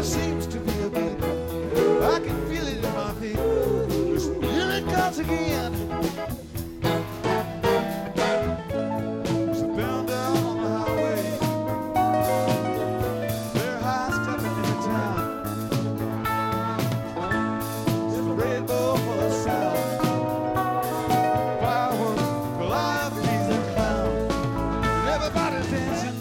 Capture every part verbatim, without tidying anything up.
seems to be a beat. I can feel it in my feet. Here it comes again. So bound down on the highway, they're high stepping into town. There's a red bull full of sound, fireworks, calliope and clown, and everybody's dancing.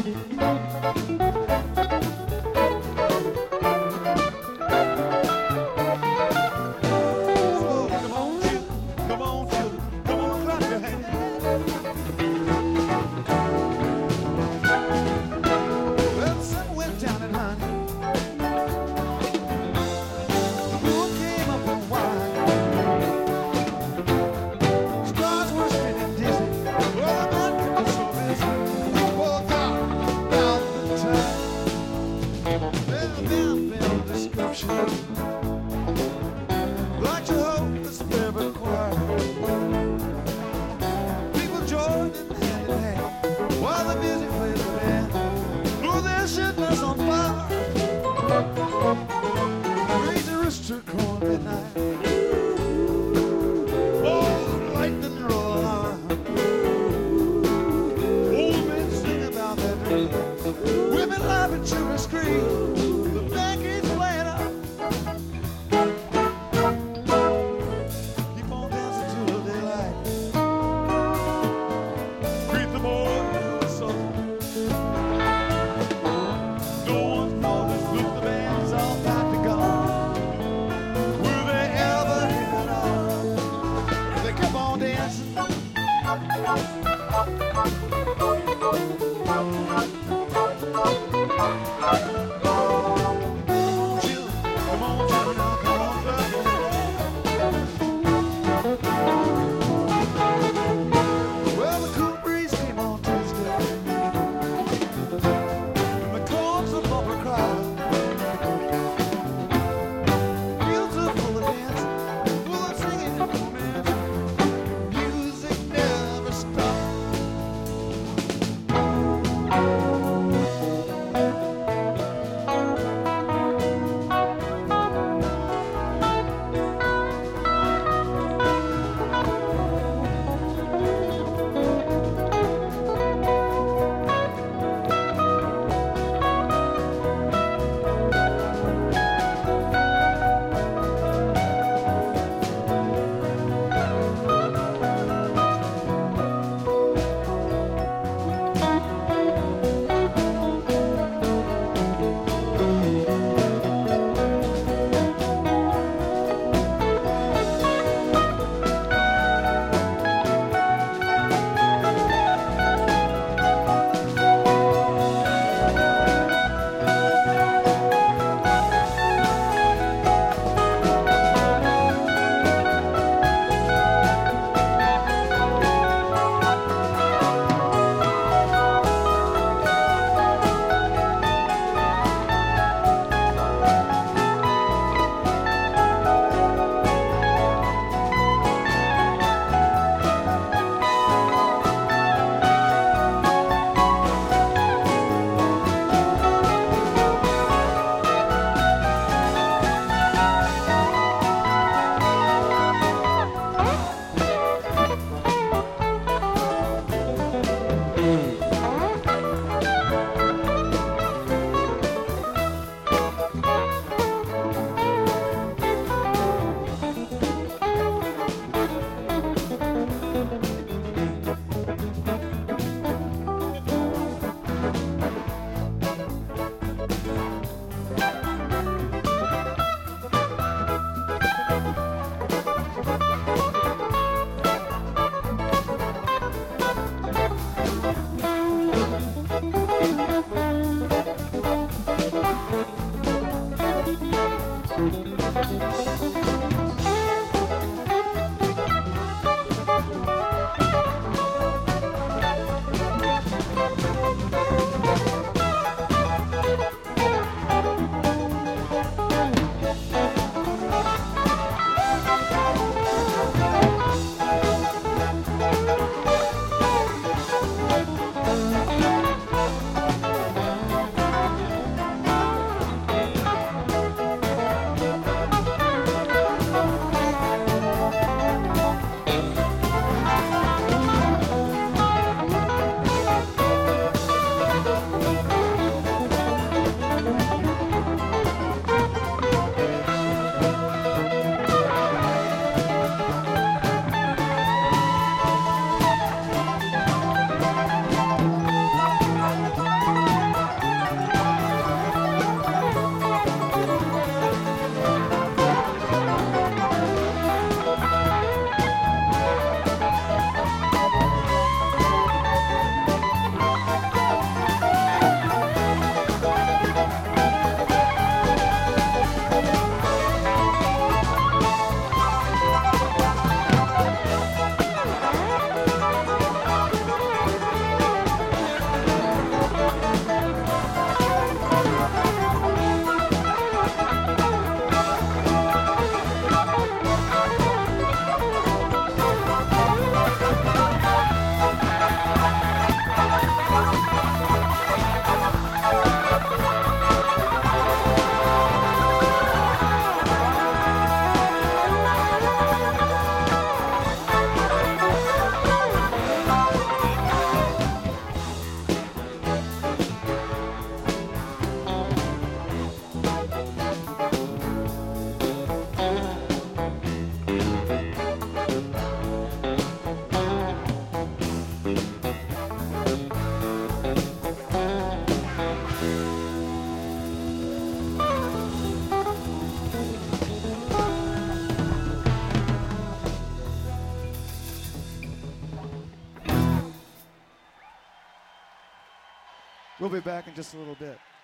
Like you hope this river choir, people join in hand in hand while the music plays the band. Blow their shirtless on fire, raise a rooster crow at midnight. Oh, lightning roll on. Old men sing about their dreams, women laugh and children scream. The band keeps playing up. We'll be back in just a little bit.